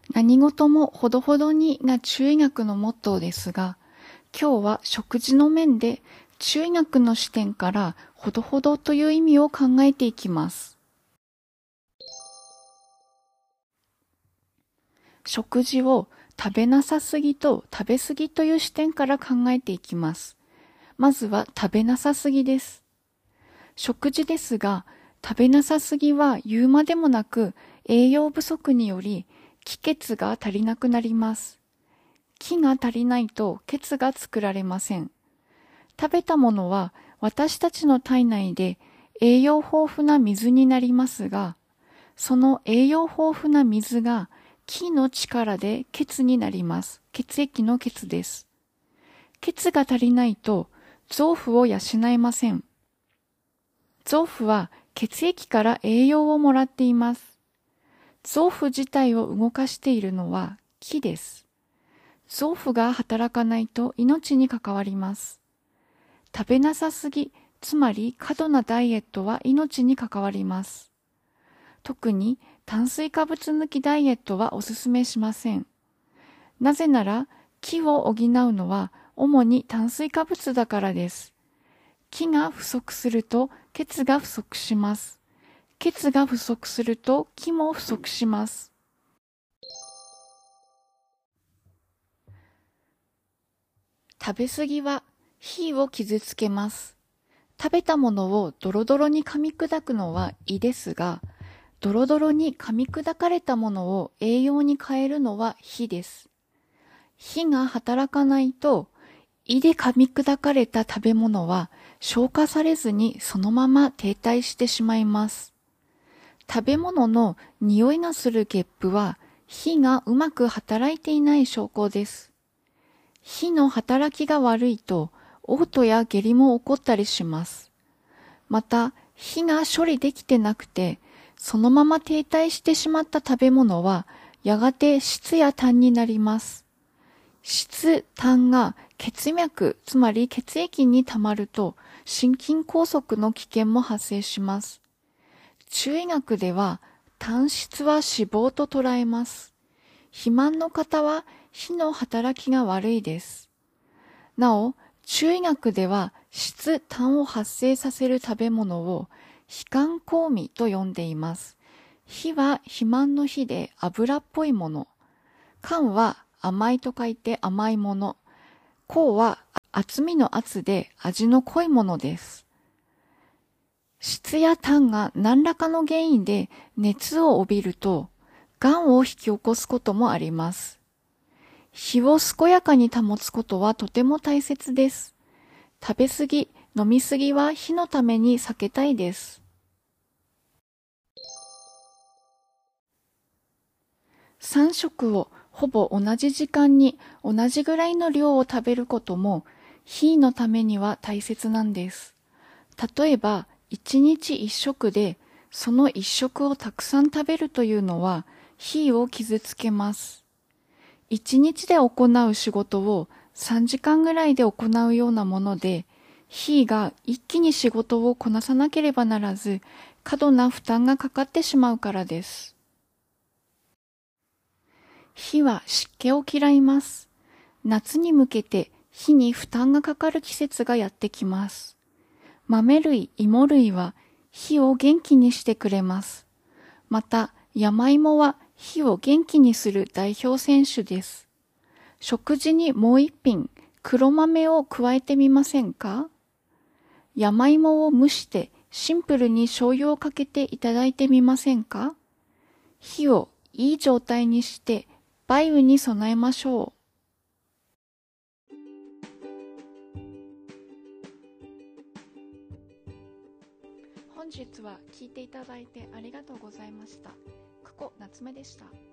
何事もほどほどにが中医学のモットーですが、今日は食事の面で中医学の視点からほどほどという意味を考えていきます。食事を食べなさすぎと食べすぎという視点から考えていきます。まずは食べなさすぎです。食事ですが、食べなさすぎは言うまでもなく栄養不足により気血が足りなくなります。気が足りないと血が作られません。食べたものは私たちの体内で栄養豊富な水になりますが、その栄養豊富な水が気の力で血になります。血液の血です。血が足りないと臓腑を養えません。臓腑は血液から栄養をもらっています。臓腑自体を動かしているのは気です。臓腑が働かないと命に関わります。食べなさすぎ、つまり過度なダイエットは命に関わります。特に炭水化物抜きダイエットはお勧めしません。なぜなら、気を補うのは主に炭水化物だからです。気が不足すると血が不足します。血が不足すると気も不足します。食べ過ぎは脾を傷つけます。食べたものをドロドロに噛み砕くのは胃ですが、ドロドロに噛み砕かれたものを栄養に変えるのは脾です。脾が働かないと、胃で噛み砕かれた食べ物は消化されずにそのまま停滞してしまいます。食べ物の匂いがするゲップは脾がうまく働いていない証拠です。脾の働きが悪いと嘔吐や下痢も起こったりします。また、脾が処理できてなくて、そのまま停滞してしまった食べ物は、やがて質や痰になります。質、痰が血脈、つまり血液に溜まると、心筋梗塞の危険も発生します。中医学では、痰質は脂肪と捉えます。肥満の方は、脾の働きが悪いです。なお、中医学では質、痰を発生させる食べ物を脾間香味と呼んでいます。脾は肥満の脾で油っぽいもの。間は甘いと書いて甘いもの。香は厚みの厚で味の濃いものです。質や痰が何らかの原因で熱を帯びると、癌を引き起こすこともあります。脾を健やかに保つことはとても大切です。食べ過ぎ、飲み過ぎは脾のために避けたいです。3食をほぼ同じ時間に同じぐらいの量を食べることも脾のためには大切なんです。例えば、1日1食でその1食をたくさん食べるというのは脾を傷つけます。1日で行う仕事を3時間ぐらいで行うようなもので、脾が一気に仕事をこなさなければならず、過度な負担がかかってしまうからです。脾は湿気を嫌います。夏に向けて脾に負担がかかる季節がやってきます。豆類、芋類は脾を元気にしてくれます。また、山芋は脾を元気にする代表選手です。食事にもう一品、黒豆を加えてみませんか？山芋を蒸してシンプルに醤油をかけていただいてみませんか？火をいい状態にして梅雨に備えましょう。本日は聞いていただいてありがとうございました。久保夏目でした。